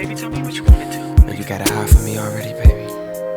baby, tell me what you wanna do. Oh, you got a eye for me already, baby.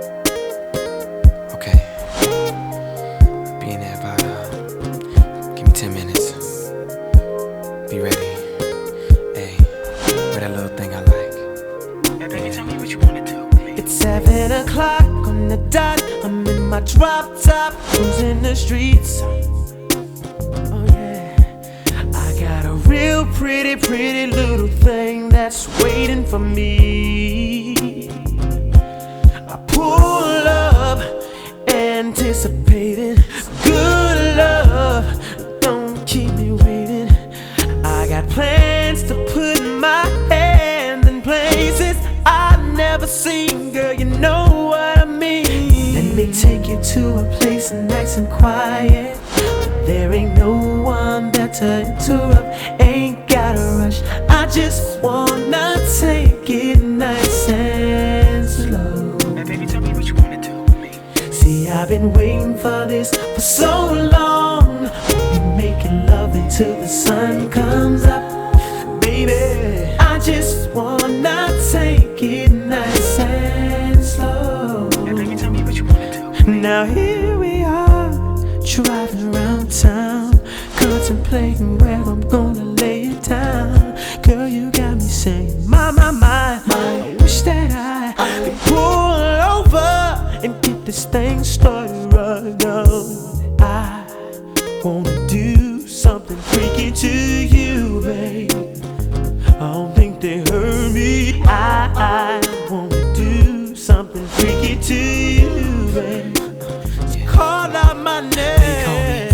Okay. Be in there about, give me 10 minutes. Be ready. Hey, with that little thing I like. Hey, baby, tell me what you wanna do, please. It's 7 o'clock on the dot. I'm in my drop top, cruising the streets. Oh yeah, I got a real pretty little thing that's waiting for me. I pull up, anticipating good love. Don't keep me waiting. I got plans to put my hand in places I've never seen. Girl, you know what I mean. Let me take you to a place nice and quiet. There ain't no one there to interrupt. Ain't gotta rush. I just wanna take it nice and slow. Hey, baby, tell me what you wanna do with me. See, I've been waiting for this for so long. We've been making love until the sun comes up. Baby, I just wanna take it nice and slow. Hey, baby, tell me what you wanna do with me. Now here we are, driving around town, contemplating where I'm gonna lay it down. Girl, you got me saying, my, I wish that I could pull over and get this thing started right now. I wanna do something freaky to you, babe. I don't think they heard me. I wanna do something freaky to you, babe. So call out my name. They call me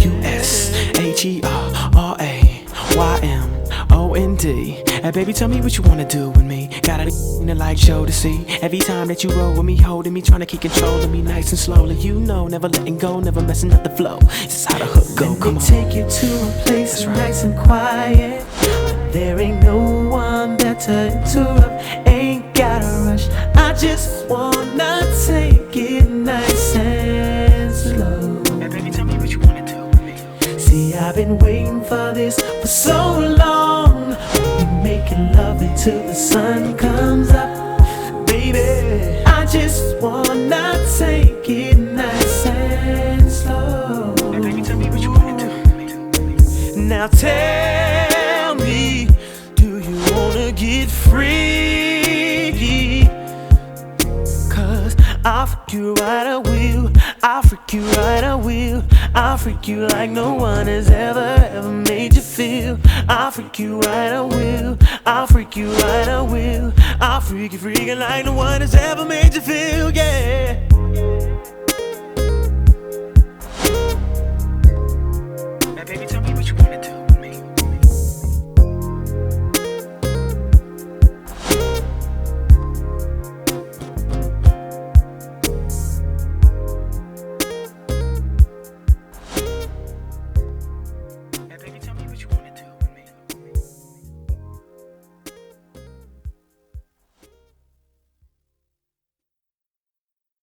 USHERAYMOND. Hey, baby, tell me what you wanna do with me. Got a like show to see. Every time that you roll with me, holding me, trying to keep control of me nice and slowly. You know, never letting go, never messing up the flow. This is how the hook go. Come on. Take you to a place nice and quiet. There ain't no one there to interrupt. Ain't gotta rush. I just wanna take it nice and slow. Hey, baby, tell me what you wanna do with me. See, I've been waiting for this for so long. We've been making love until the sun comes up. Baby, I just wanna take it nice and slow. Hey, baby, tell me what you wanna do with me. Now tell me, do you wanna get free? Cause I'll freak you right, I will. I'll freak you right, I will. I'll freak you like no one has ever made you feel. I'll freak you right, I will. I'll freak you right, I will. I'll freak you freaking like no one has ever made you feel, yeah. Hey, baby, tell me what you wanna do.